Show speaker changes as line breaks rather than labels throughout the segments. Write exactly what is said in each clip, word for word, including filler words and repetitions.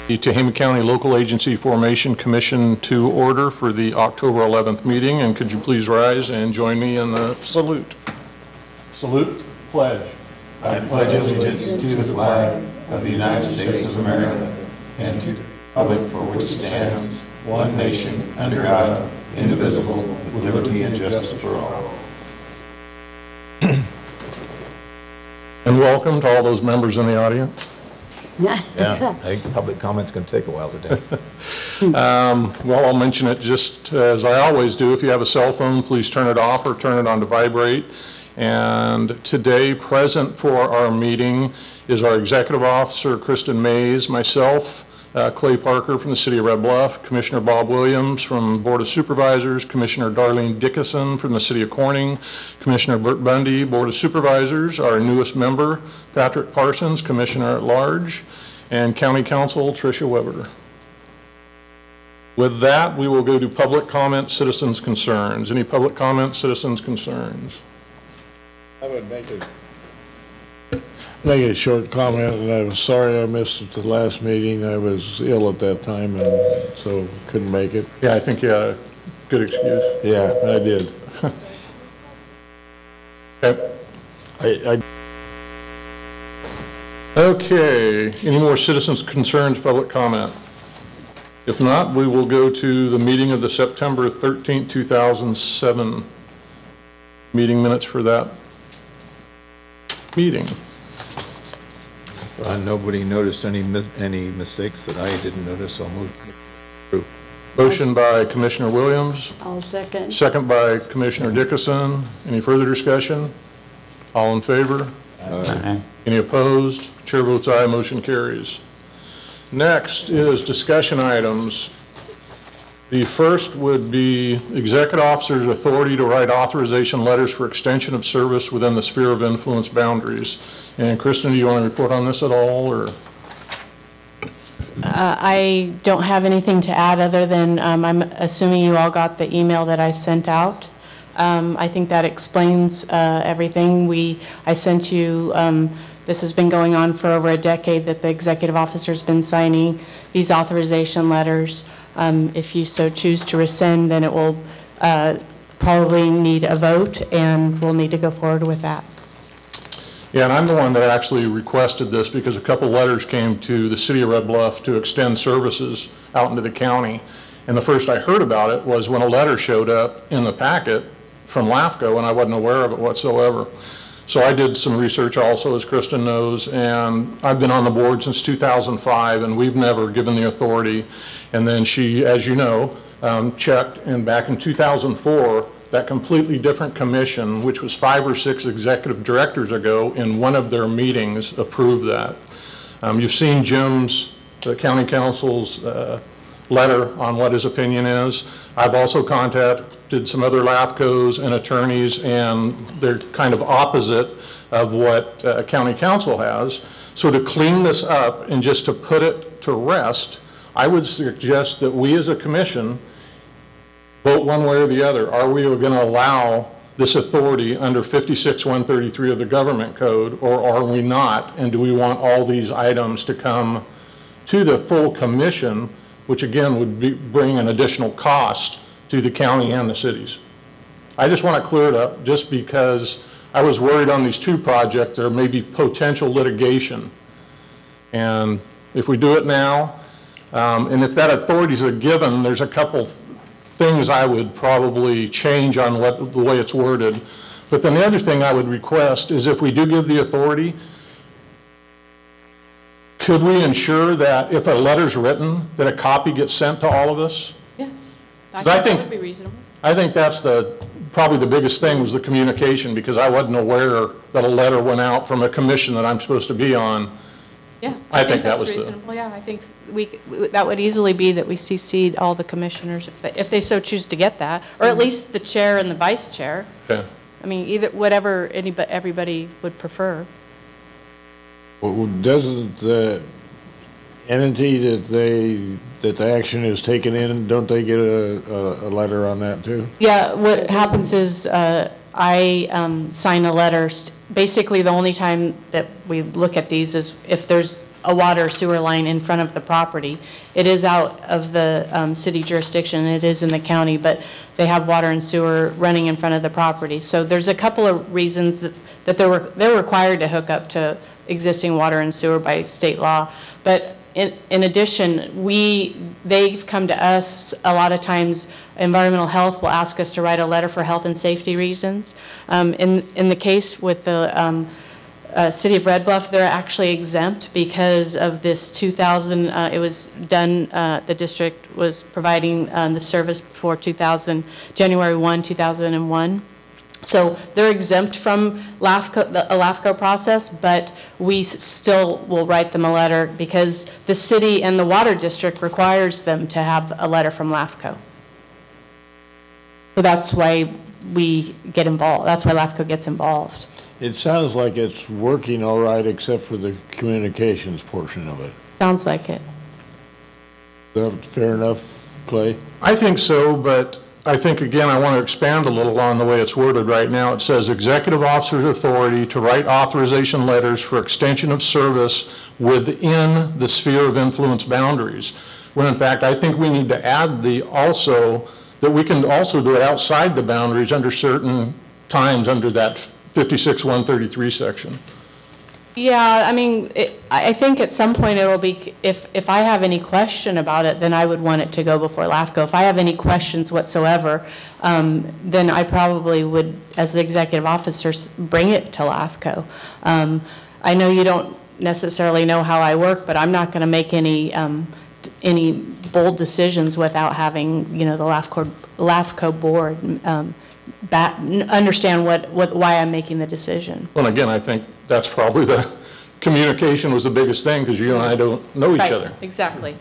The Tehama County Local Agency Formation Commission to order for the October eleventh meeting, and could you please rise and join me in the salute. Salute, pledge.
I pledge allegiance to the flag of the United States of America and to the republic for which it stands, one nation, under God, indivisible, with liberty and justice for all.
And welcome to all those members in the audience.
Yeah, I think public comment's going to take a while today.
um, well, I'll mention it just as I always do. If you have a cell phone, please turn it off or turn it on to vibrate. And today, present for our meeting is our Executive Officer, Kristen Mays, myself, uh, Clay Parker from the City of Red Bluff, Commissioner Bob Williams from Board of Supervisors, Commissioner Darlene Dickinson from the City of Corning, Commissioner Burt Bundy, Board of Supervisors, our newest member, Patrick Parsons, Commissioner at Large, and County Counsel, Tricia Weber. With that, we will go to public comment, citizens' concerns. Any public comment, citizens' concerns?
I would make a, make a short comment, and I was sorry I missed the last meeting. I was ill at that time, and so couldn't make it.
Yeah, I think you had a good excuse.
Yeah, I did.
Okay.
I, I
Okay, any more citizens' concerns, public comment? If not, we will go to the meeting of the September thirteenth, two thousand seven meeting minutes for that meeting.
Uh, nobody noticed any mis any mistakes that I didn't notice. I'll move through.
Motion by Commissioner Williams.
I'll second.
Second by Commissioner Dickinson. Any further discussion? All in favor?
Aye.
Any opposed? Chair votes aye, motion carries. Next is discussion items. The first would be executive officer's authority to write authorization letters for extension of service within the sphere of influence boundaries. And Kristen, do you want to report on this at all, or?
Uh, I don't have anything to add other than um, I'm assuming you all got the email that I sent out. Um, I think that explains uh, everything. We, I sent you, um, this has been going on for over a decade that the executive officer's been signing these authorization letters. Um, if you so choose to rescind, then it will uh, probably need a vote, and we'll need to go forward with that.
Yeah, and I'm the one that actually requested this because a couple letters came to the City of Red Bluff to extend services out into the county. And the first I heard about it was when a letter showed up in the packet from LAFCO, and I wasn't aware of it whatsoever. So I did some research also, as Kristen knows, and I've been on the board since two thousand five, and we've never given the authority. And then she, as you know, um, checked, and back in two thousand four, that completely different commission, which was five or six executive directors ago, in one of their meetings approved that. Um, you've seen Jim's, the county council's uh, letter on what his opinion is. I've also contacted some other LAFCOs and attorneys, and they're kind of opposite of what uh, county council has. So to clean this up and just to put it to rest, I would suggest that we as a commission vote one way or the other. Are we going to allow this authority under fifty-six one thirty-three of the government code, or are we not? And do we want all these items to come to the full commission, which again would be, bring an additional cost to the county and the cities? I just want to clear it up, just because I was worried on these two projects there may be potential litigation. And if we do it now, um, and if that authority is a given, there's a couple things I would probably change on what, the way it's worded. But then the other thing I would request is, if we do give the authority, could we ensure that if a letter's written, that a copy gets sent to all of us?
Yeah, I
I
think
think-
that would be reasonable.
I think that's the, probably the biggest thing, was the communication, because I wasn't aware that a letter went out from a commission that I'm supposed to be on.
Yeah,
I think that
that's
was the-
reasonable. Yeah, I think we, that would easily be that we C C'd all the commissioners if they, if they so choose to get that, or at least the chair and the vice chair.
Okay.
I mean, either, whatever anybody, everybody would prefer.
Well, doesn't the entity that they, that the action is taken in, don't they get a, a, a letter on that too?
Yeah, what happens is uh, I um, sign a letter st basically, the only time that we look at these is if there's a water sewer line in front of the property. It is out of the um, city jurisdiction, it is in the county, but they have water and sewer running in front of the property. So there's a couple of reasons that, that they're, they're required to hook up to existing water and sewer by state law. But in, in addition, we, they've come to us a lot of times. Environmental health will ask us to write a letter for health and safety reasons. Um, in, in the case with the um, uh, City of Red Bluff, they're actually exempt because of this two thousand, uh, it was done, uh, the district was providing um, the service before two thousand, January first, two thousand one. So they're exempt from LAFCO, the LAFCO process, but we s- still will write them a letter because the city and the water district requires them to have a letter from LAFCO. So that's why we get involved. That's why LAFCO gets involved.
It sounds like it's working all right, except for the communications portion of it.
Sounds like it.
Is that fair enough, Clay?
I think so, but I think, again, I want to expand a little on the way it's worded right now. It says, executive officer's authority to write authorization letters for extension of service within the sphere of influence boundaries. When in fact, I think we need to add the also, that we can also do it outside the boundaries under certain times under that fifty-six one thirty-three section.
Yeah, I mean, it, I think at some point it'll be, if, if I have any question about it, then I would want it to go before LAFCO. If I have any questions whatsoever, um, then I probably would, as the executive officer, bring it to LAFCO. Um, I know you don't necessarily know how I work, but I'm not going to make any um, any bold decisions without having, you know, the LAFCO, LAFCO board um, back, understand what, what, why I'm making the decision.
Well, again, I think that's probably the communication was the biggest thing because you and I don't know each
Right,
other.
exactly.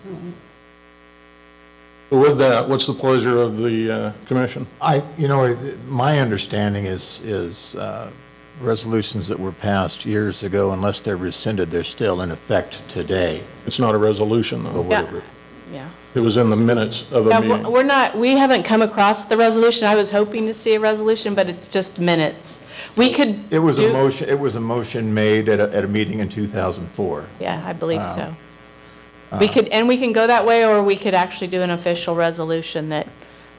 So with that, what's the pleasure of the uh, commission?
I, you know, it- my understanding is, is uh, resolutions that were passed years ago, unless they're rescinded, they're still in effect today.
It's not a resolution, though.
Yeah, yeah.
It was in the minutes of a
Yeah,
meeting.
we're we're not, we haven't come across the resolution. I was hoping to see a resolution, but it's just minutes. We could
It was a
do-
motion, it was a motion made at a, at a meeting in two thousand four.
Yeah, I believe so.
Uh,
We could, and we can go that way, or we could actually do an official resolution that,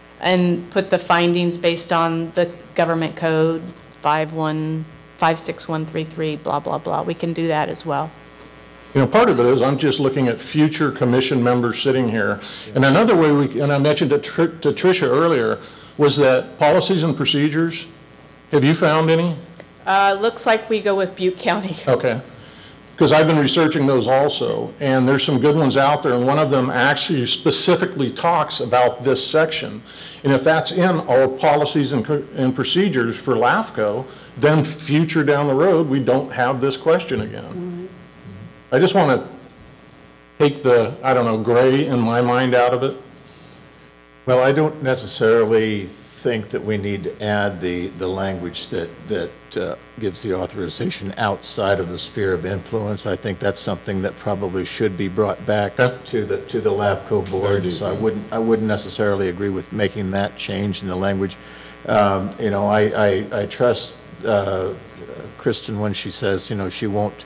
and put the findings based on the government code five one, five six one three three, blah, blah, blah. We can do that as well.
You know, part of it is I'm just looking at future commission members sitting here. And another way we, and I mentioned it to to Tricia earlier, was that policies and procedures, have you found any?
Uh, looks like we go with Butte County.
Okay. Because I've been researching those also, and there's some good ones out there, and one of them actually specifically talks about this section. And if that's in our policies and, co- and procedures for LAFCO, then future down the road, we don't have this question again. Mm-hmm. I just want to take the, I don't know, gray in my mind out of it.
Well, I don't necessarily think that we need to add the, the language that, that uh, gives the authorization outside of the sphere of influence. I think that's something that probably should be brought back
Okay.
to the, to the LAFCO board. So I wouldn't, I wouldn't necessarily agree with making that change in the language. Um, You know, I, I, I trust uh, Kristen when she says, you know, she won't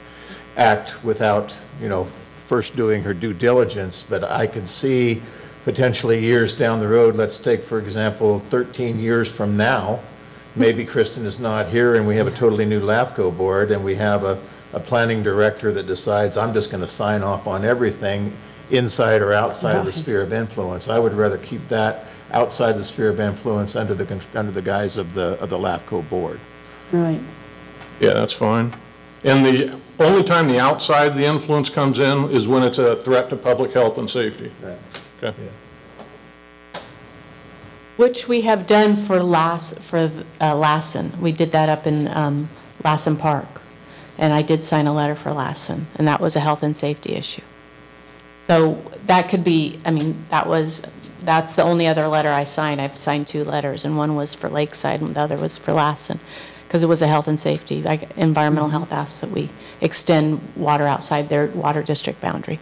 act without, you know, first doing her due diligence, but I could see potentially years down the road, let's take, for example, thirteen years from now, maybe Kristen is not here and we have a totally new LAFCO board and we have a, a planning director that decides, I'm just going to sign off on everything inside or outside of the sphere of influence. I would rather keep that outside the sphere of influence under the, con- under the guise of the, of the LAFCO board.
Right.
Yeah, that's fine. And the only time the outside the influence comes in is when it's a threat to public health and safety.
Right.
Okay.
Which we have done for Lass, for uh, Lassen. We did that up in um, Lassen Park. And I did sign a letter for Lassen, and that was a health and safety issue. So that could be, I mean, that was, that's the only other letter I signed. I've signed two letters, and one was for Lakeside and the other was for Lassen, because it was a health and safety, like environmental health asks that we extend water outside their water district boundary.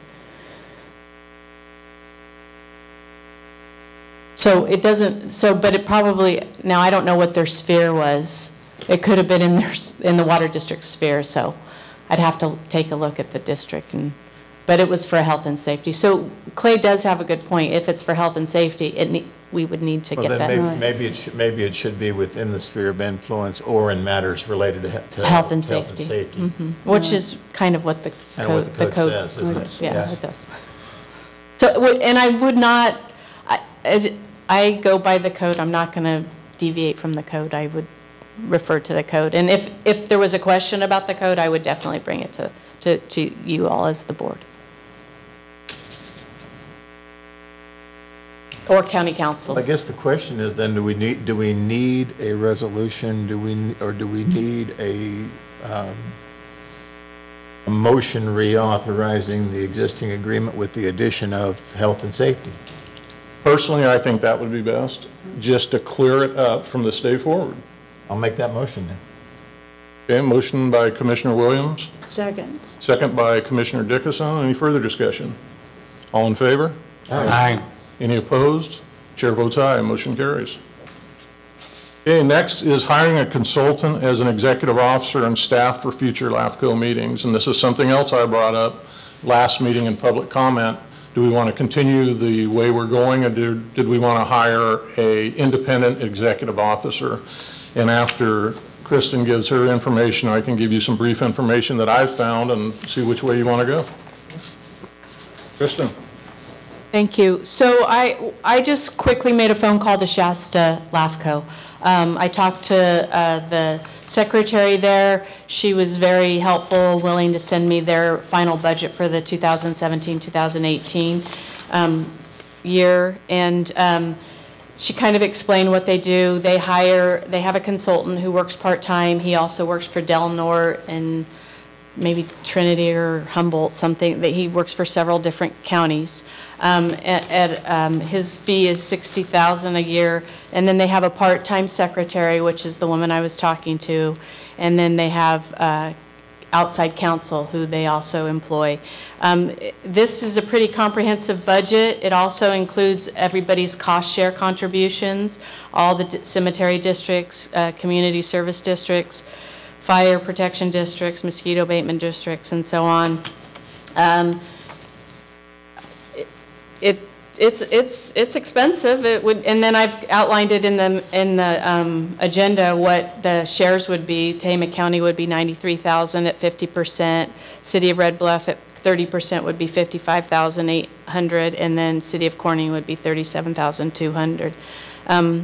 So it doesn't, so, but it probably, now I don't know what their sphere was. it could have been in their, in the water district sphere, so I'd have to take a look at the district, and, but it was for health and safety. So Clay does have a good point. If it's for health and safety, it ne we would need to
Well,
get
then
that.
maybe, maybe it should, maybe it should be within the sphere of influence or in matters related to, he- to
Health and
health
safety.
safety.
Mhm. Which is kind of what the
Kind of what
code,
the
the
code
code.
says, isn't it?
Yeah,
Yeah.
it does. So, it would- and I would not, I, as, I go by the code, I'm not going to deviate from the code. I would refer to the code. And if, if there was a question about the code, I would definitely bring it to, to, to you all as the board. Or county council.
I guess the question is then, do we need, do we need a resolution, do we, or do we need a, um, a motion reauthorizing the existing agreement with the addition of health and safety?
Personally, I think that would be best, just to clear it up from this day forward.
I'll make that motion then.
Okay, motion by Commissioner Williams,
Second.
second by Commissioner Dickinson. Any further discussion? All in favor?
Aye.
Any opposed? Chair votes aye, motion carries. Okay, next is hiring a consultant as an executive officer and staff for future LAFCO meetings. And this is something else I brought up last meeting in public comment. Do we want to continue the way we're going, or do, did we want to hire a independent executive officer? And after Kristen gives her information, I can give you some brief information that I've found and see which way you want to go. Kristen.
Thank you. So I, I just quickly made a phone call to Shasta LAFCO. Um, I talked to uh, the secretary there. She was very helpful, willing to send me their final budget for the two thousand seventeen two thousand eighteen um, year. And um, she kind of explained what they do. They hire, they have a consultant who works part-time. He also works for Del Norte and maybe Trinity or Humboldt, something, that he works for several different counties. Um, at, at, um, his fee is sixty thousand dollars a year, and then they have a part-time secretary, which is the woman I was talking to, and then they have uh, outside counsel who they also employ. Um, this is a pretty comprehensive budget. It also includes everybody's cost share contributions, all the d cemetery districts, uh, community service districts, fire protection districts, mosquito abatement districts, and so on. Um, it, it it's it's it's expensive. It would, and then I've outlined it in the in the um, agenda what the shares would be. Tama County would be ninety-three thousand at fifty percent. City of Red Bluff at thirty percent would be fifty-five thousand eight hundred, and then City of Corning would be thirty-seven thousand two hundred. Um,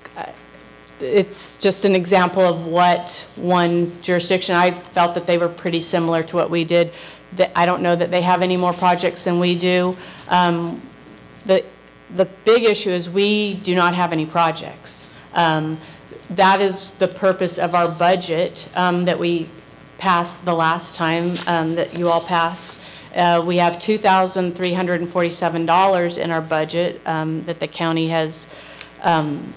It's just an example of what one jurisdiction, I felt that they were pretty similar to what we did. That I don't know that they have any more projects than we do. Um, the, the big issue is we do not have any projects. Um, that is the purpose of our budget um, that we passed the last time um, that you all passed. Uh, we have two thousand three hundred forty-seven dollars in our budget um, that the county has um,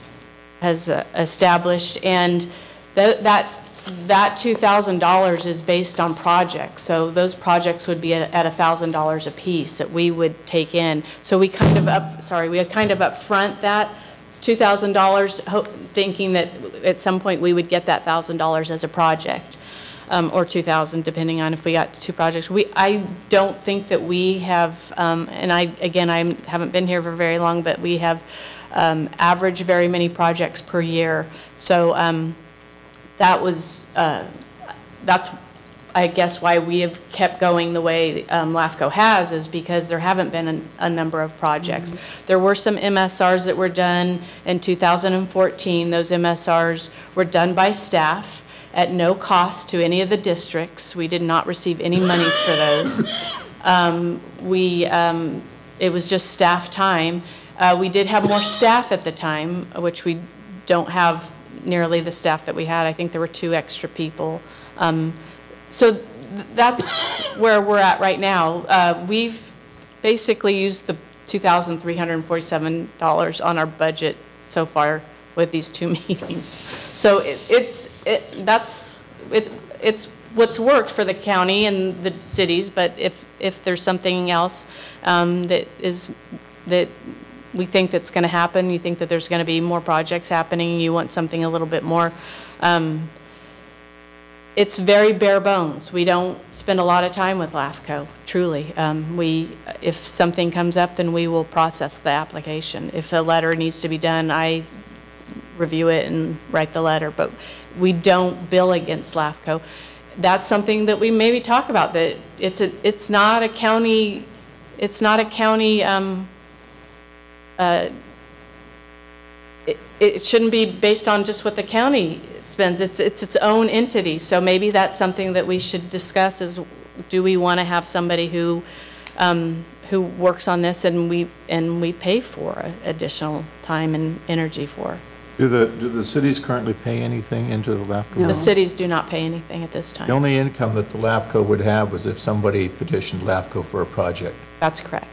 has uh, established, and th that that two thousand dollars is based on projects. So those projects would be at, at one thousand dollars a piece that we would take in. So we kind of up, sorry, we kind of upfront that two thousand dollars, thinking that at some point we would get that one thousand dollars as a project, um, or two thousand dollars depending on if we got two projects. We, I don't think that we have, um, and I, again, I haven't been here for very long, but we have Um, average very many projects per year. So um, that was, uh, that's, I guess, why we have kept going the way um, LAFCO has, is because there haven't been a, a number of projects. Mm-hmm. There were some M S Rs that were done in two thousand fourteen. Those M S Rs were done by staff at no cost to any of the districts. We did not receive any monies for those. Um, we, um, it was just staff time. Uh, we did have more staff at the time, which we don't have nearly the staff that we had. I think there were two extra people. Um, so th that's where we're at right now. Uh, we've basically used the two thousand three hundred forty-seven dollars on our budget so far with these two meetings. So it, it's, it, that's, it, it's what's worked for the county and the cities, but if, if there's something else um, that is, that we think that's going to happen, you think that there's going to be more projects happening, you want something a little bit more Um, It's very bare bones. We don't spend a lot of time with LAFCO, truly. Um, we, if something comes up, then we will process the application. If a letter needs to be done, I review it and write the letter, but we don't bill against LAFCO. That's something that we maybe talk about, that it's a, it's not a county, it's not a county, um, uh, It, it shouldn't be based on just what the county spends. It's, it's its own entity. So maybe that's something that we should discuss is, do we want to have somebody who, um, who works on this and we, and we pay for additional time and energy for?
Do the, do the cities currently pay anything into the LAFCO?
The cities do not pay anything at this
The
time.
only income that the LAFCO would have was if somebody petitioned LAFCO for a project.
That's correct.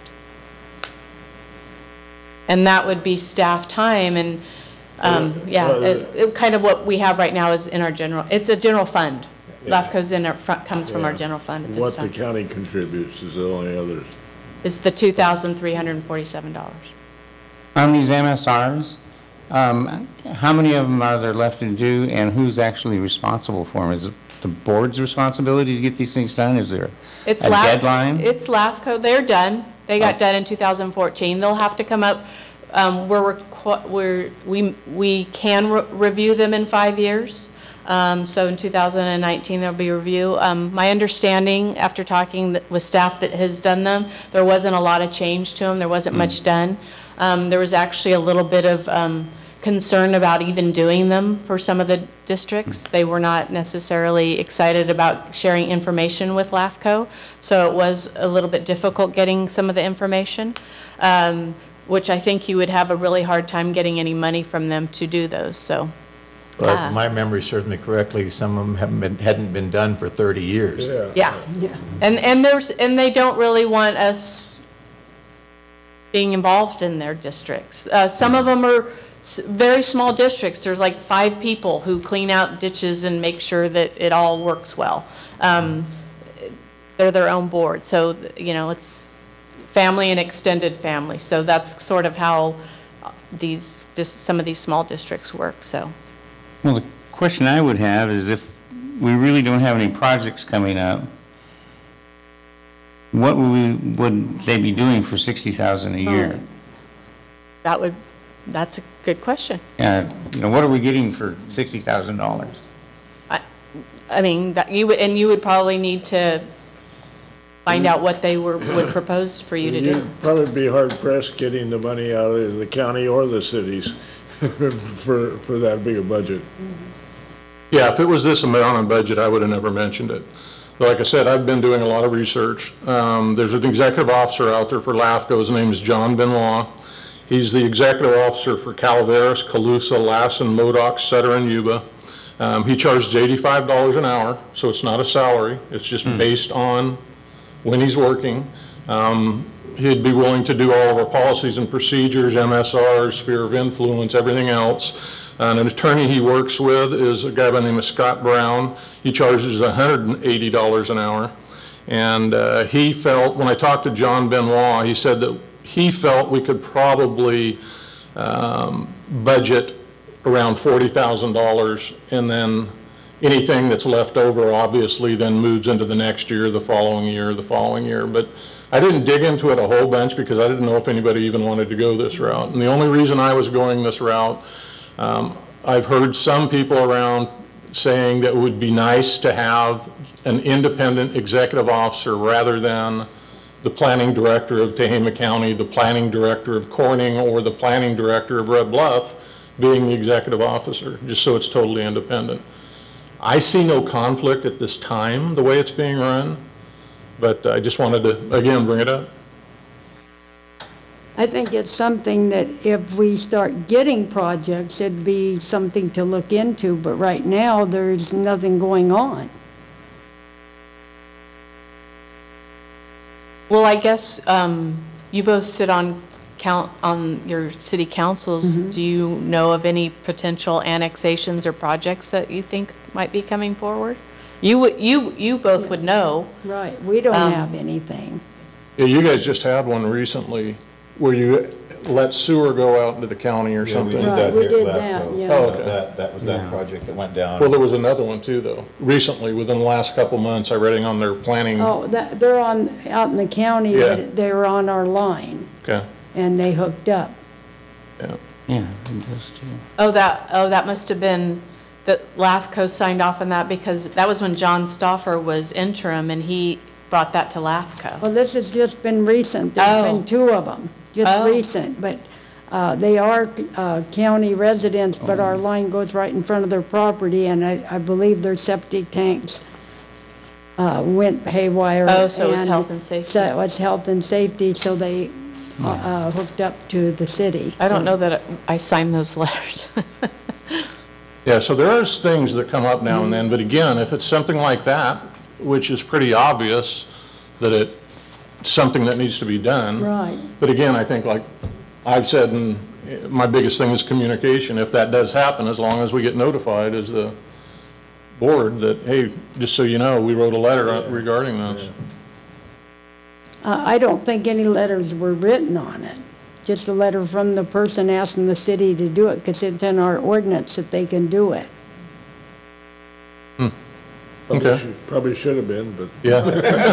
And that would be staff time and, um, yeah, it, it kind of what we have right now is in our general, it's a general fund. LAFCO's in our front, comes from our general fund at this
What the
time.
county contributes is the only other.
It's the two thousand three hundred forty-seven dollars.
On these M S Rs, um, how many of them are there left to do, and who's actually responsible for them? Is it the board's responsibility to get these things done? Is there
It's
a
LAF-
deadline?
It's LAFCO, they're done. They got done in two thousand fourteen. They'll have to come up, um, we're, requ- we're, we, we can re- review them in five years. Um, so in two thousand nineteen, there'll be a review. Um, my understanding, after talking th- with staff that has done them, there wasn't a lot of change to them. There wasn't much done. Um, there was actually a little bit of, um, concern about even doing them for some of the districts. They were not necessarily excited about sharing information with LAFCO, so it was a little bit difficult getting some of the information, um, which I think you would have a really hard time getting any money from them to do those, so.
But
Ah.
if my memory serves me correctly, some of them haven't been, hadn't been done for thirty years.
Yeah, and, and there's, and they don't really want us being involved in their districts. Uh, some of them are s- very small districts. There's like five people who clean out ditches and make sure that it all works well. Um, they're their own board, so, you know, it's family and extended family. So that's sort of how these, just some of these small districts work, so.
Well, the question I would have is if we really don't have any projects coming up, what would we, would they be doing for sixty thousand dollars a year?
That would, that's a good question.
Yeah, you know, what are we getting for sixty thousand dollars?
I mean, that you would, and you would probably need to find out what they were, would propose for you to do.
You'd probably be hard pressed getting the money out of the county or the cities for, for that big a budget.
Yeah, if it was this amount on budget, I would have never mentioned it. But like I said, I've been doing a lot of research. Um, there's an executive officer out there for LAFCO. His name is John Benoit. He's the executive officer for Calaveras, Colusa, Lassen, Modoc, Sutter, and Yuba. Um, he charges eighty-five dollars an hour, so it's not a salary. It's just based on when he's working. Um, he'd be willing to do all of our policies and procedures, M S Rs, sphere of influence, everything else. And an attorney he works with is a guy by the name of Scott Brown. He charges one hundred eighty dollars an hour. And uh, he felt, when I talked to John Benoit, he said that he felt we could probably um, budget around forty thousand dollars, and then anything that's left over obviously then moves into the next year, the following year, the following year. But I didn't dig into it a whole bunch because I didn't know if anybody even wanted to go this route. And the only reason I was going this route, um, I've heard some people around saying that it would be nice to have an independent executive officer rather than the planning director of Tehama County, the planning director of Corning, or the planning director of Red Bluff being the executive officer, just so it's totally independent. I see no conflict at this time, the way it's being run, but I just wanted to, again, bring it up.
I think it's something that if we start getting projects, it'd be something to look into, but right now, there's nothing going on.
Well, I guess um, you both sit on count, on your city councils.
Mm-hmm.
Do you know of any potential annexations or projects that you think might be coming forward? You, would- you, you both would know.
Right, we don't
Um,
have anything.
Yeah, you guys just had one recently where you let sewer go out into the county or
Yeah, we
something.
did
Right,
that
we
here
did
at
that,
LAFCO.
yeah.
Oh,
Uh,
okay.
That, that was that
Yeah.
project that went down.
Well, there was another one too, though. Recently, within the last couple months, I read it on their planning.
Oh, that, they're on, out in the county,
Yeah.
but they were on our line,
Okay,
and they hooked up.
yeah.
Yeah, it does too.
Oh, that, oh, that must have been, that LAFCO signed off on that because that was when John Stauffer was interim and he brought that to LAFCO.
Well, this has just been recent, there's
Oh.
been two of them, just
Oh.
recent, but uh, they are uh, county residents, but
Oh.
our line goes right in front of their property, and I, I believe their septic tanks uh, went haywire.
Oh, so it was health and safety.
So it was health and safety, so they uh, uh, hooked up to the city.
I don't know that I signed those letters.
Yeah, so there is things that come up now and then, but again, if it's something like that, which is pretty obvious that it's something that needs to be done.
Right.
But again, I think like I've said, and my biggest thing is communication. If that does happen, as long as we get notified as the board that, hey, just so you know, we wrote a letter regarding this.
Uh, I don't think any letters were written on it, just a letter from the person asking the city to do it, because it's in our ordinance that they can do it.
Probably
Okay.
should- Probably should have been, but,
Yeah,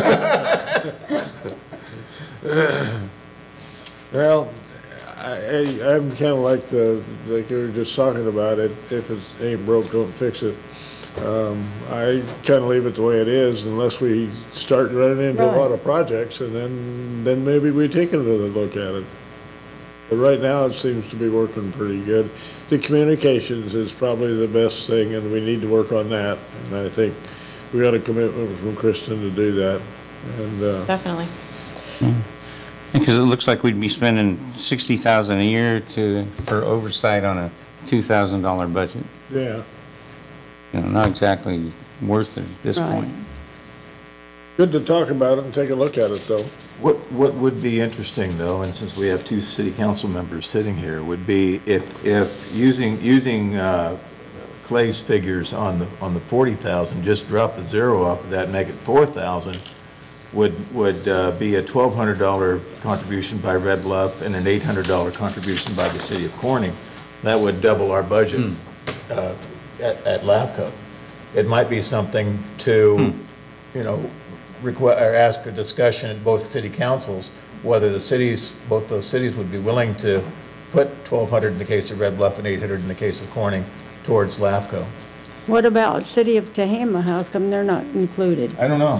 well, I, I- I'm kind of like the, like you were just talking about it, if it ain't broke, don't fix it. Um, I kind of leave it the way it is unless we start running into a lot
Right.
of projects, and then, then maybe we take another look at it. But right now, it seems to be working pretty good. The communications is probably the best thing, and we need to work on that. And I think we got a commitment from Kristen to do that. And, uh,
Definitely.
Because it looks like we'd be spending sixty thousand dollars a year to, for oversight on a two thousand dollar budget.
yeah,
You know, not exactly worth it at this
Right.
point.
good to talk about it and take a look at it, though.
What, what would be interesting, though, and since we have two city council members sitting here, would be if, if using, using uh, Clay's figures on the, on the forty thousand, just drop a zero off of that and make it four thousand, would, would uh, be a twelve hundred dollar contribution by Red Bluff and an eight hundred dollar contribution by the city of Corning. That would double our budget uh, at, at LAFCO. It might be something to, you know, require, or ask a discussion at both city councils, whether the cities, both those cities would be willing to put twelve hundred in the case of Red Bluff and eight hundred in the case of Corning towards LAFCO.
What about City of Tehama? How come they're not included?
I don't know.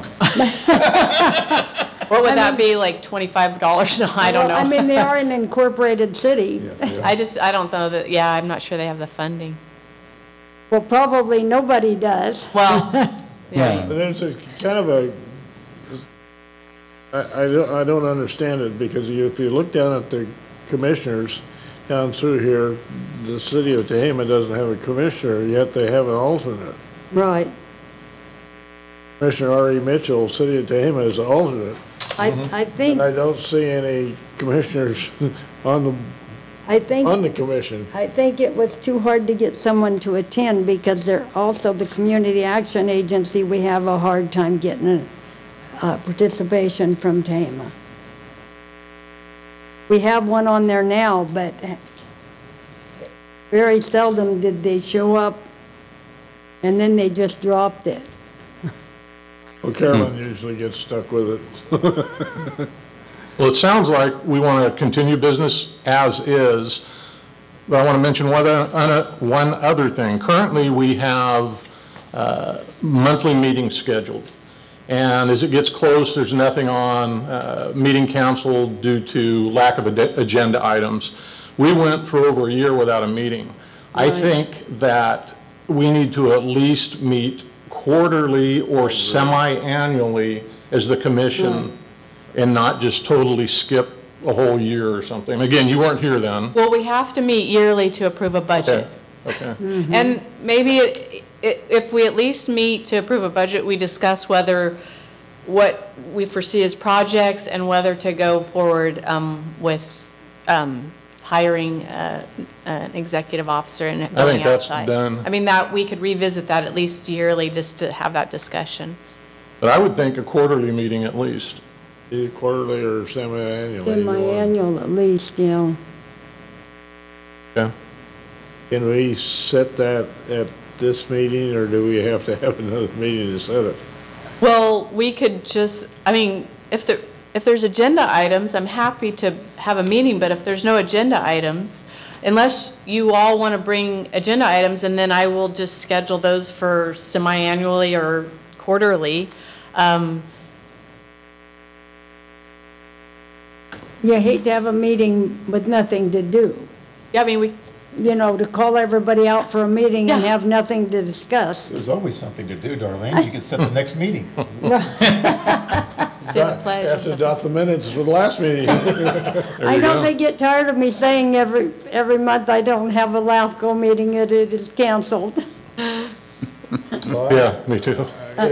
What would that be, like twenty-five dollars? No, I don't
Well, I
know.
mean, they are an incorporated city.
I just, I don't know that, yeah, I'm not sure they have the funding.
Well, probably nobody does.
Well, yeah.
And there's a kind of a, I, I don't, I don't understand it, because if you look down at the commissioners down through here, the city of Tehama doesn't have a commissioner, yet they have an alternate.
Right.
Commissioner R E Mitchell, city of Tehama is an alternate.
I, I think,
And I don't see any commissioners on the,
I think,
on the commission.
I think it was too hard to get someone to attend because they're also the Community Action Agency. We have a hard time getting a, uh, participation from Tehama. We have one on there now, but very seldom did they show up, and then they just dropped it.
Well, Carolyn usually gets stuck with it.
well, it sounds like we want to continue business as is, but I want to mention one other, one other thing. Currently, we have uh, monthly meetings scheduled. And as it gets close, there's nothing on uh, meeting council due to lack of ad- agenda items. We went for over a year without a meeting. I think that we need to at least meet quarterly or semi-annually as the commission and not just totally skip a whole year or something. Again, you weren't here then.
Well, we have to meet yearly to approve a budget.
Okay, okay.
And maybe i- i- if we at least meet to approve a budget, we discuss whether, what we foresee as projects and whether to go forward um, with um, hiring uh, an executive officer and
think
going
that's
outside.
done.
I mean, that, we could revisit that at least yearly just to have that discussion.
But I would think a quarterly meeting at least.
Either quarterly or semi-annually.
Semi-annual at least, yeah.
Okay.
Can we set that at this meeting, or do we have to have another meeting to set it?
Well, we could just, I mean, if there, if there's agenda items, I'm happy to have a meeting, but if there's no agenda items, unless you all want to bring agenda items, and then I will just schedule those for semi-annually or quarterly. Um,
You hate to have a meeting with nothing to do,
yeah, I mean, we,
you know, to call everybody out for a meeting and
Yeah.
have nothing to discuss.
There's always something to do, Darlene. You can set the next meeting.
say the pledge and
Have to
stuff.
adopt the minutes for the last meeting.
I
you
know
go.
they get tired of me saying every, every month I don't have a LAFCO meeting, that it is canceled.
Yeah, me too.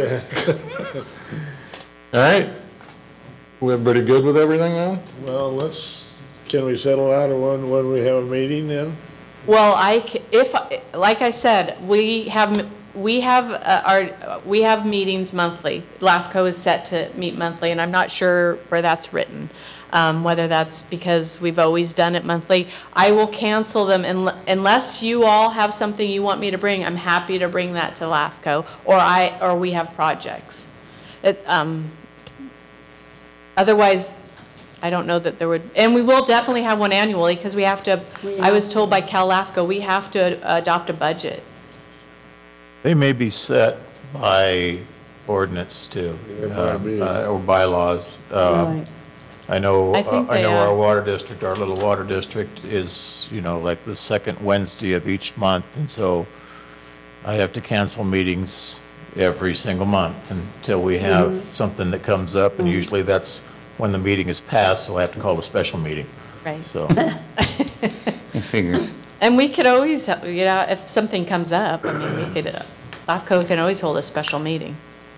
All right. We everybody good with everything then?
Well, let's, can we settle out when, when we have a meeting then?
Well, I, c- if, like I said, we have, we have uh, our, we have meetings monthly. LAFCO is set to meet monthly, and I'm not sure where that's written, um, whether that's because we've always done it monthly. I will cancel them unle- unless you all have something you want me to bring. I'm happy to bring that to LAFCO, or I, or we have projects. It, um, otherwise, I don't know that there would, and we will definitely have one annually, because we have to, I was told by Cal LAFCO, we have to adopt a budget.
They may be set by ordinance too,
Yeah,
uh,
maybe.
uh, or bylaws. Uh,
Right.
I know,
I think
uh, I
they
know
are.
our water district, our little water district is, you know, like the second Wednesday of each month, and so I have to cancel meetings every single month until we have something that comes up, and usually that's when the meeting is passed, so I have to call a special meeting,
Right.
so.
I figure.
And we could always, you know, if something comes up, I mean, we could, uh, LAFCO can always hold a special meeting.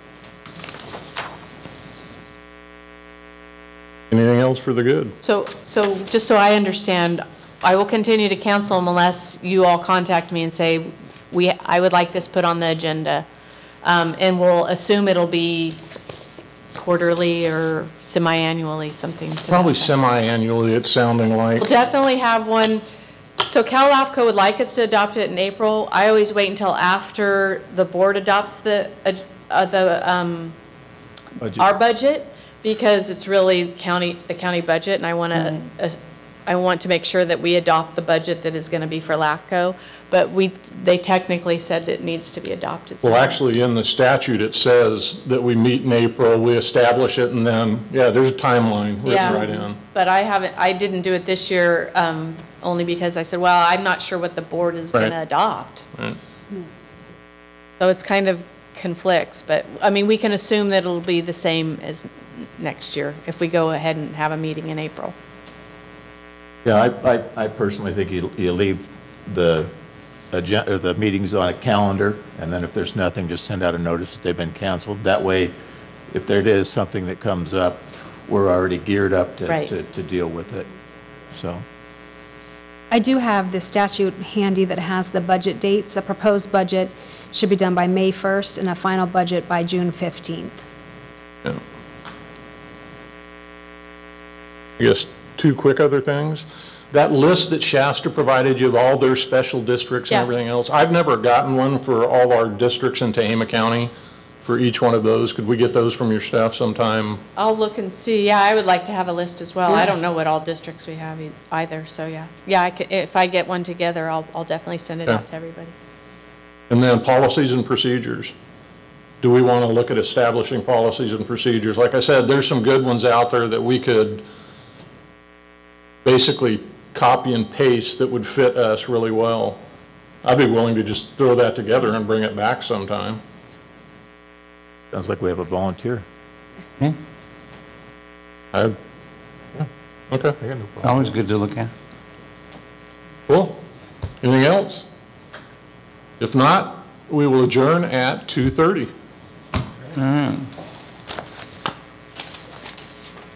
Anything else for the good?
So, so just so I understand, I will continue to cancel them unless you all contact me and say, we, I would like this put on the agenda. Um, and we'll assume it'll be quarterly or semi-annually, something. to that
Probably
effect.
semi-annually, it's sounding like.
We'll definitely have one. So Cal LAFCO would like us to adopt it in April. I always wait until after the board adopts the, uh, the, um,
Budget.
our budget, because it's really county, the county budget, and I want to, I want to make sure that we adopt the budget that is going to be for LAFCO. But we, they technically said it needs to be adopted.
Well,
soon.
actually, in the statute, it says that we meet in April, we establish it, and then, yeah, there's a timeline written
Yeah,
right in.
But I haven't, I didn't do it this year, um, only because I said, well, I'm not sure what the board is going to
Right.
adopt.
Right.
So it's kind of conflicts, but, I mean, we can assume that it'll be the same as next year if we go ahead and have a meeting in April.
Yeah, I, I, I personally think you, you leave the agenda, or the meetings on a calendar, and then if there's nothing, just send out a notice that they've been canceled. That way, if there is something that comes up, we're already geared up to,
Right.
to, to deal with it, so.
I do have the statute handy that has the budget dates. A proposed budget should be done by May first and a final budget by June fifteenth.
Yeah. I guess two quick other things. That list that Shasta provided you of all their special districts and
Yeah.
everything else, I've never gotten one for all our districts in Tehama County for each one of those. Could we get those from your staff sometime?
I'll look and see. Yeah, I would like to have a list as well. I don't know what all districts we have e- either, so yeah. Yeah, I could, if I get one together, I'll, I'll definitely send it
Okay.
out to everybody.
And then policies and procedures. Do we want to look at establishing policies and procedures? Like I said, there's some good ones out there that we could basically copy and paste that would fit us really well. I'd be willing to just throw that together and bring it back sometime.
Sounds like we have a volunteer.
I, yeah, okay,
Always good to look at.
cool. Anything else? If not, we will adjourn at two thirty.
All right.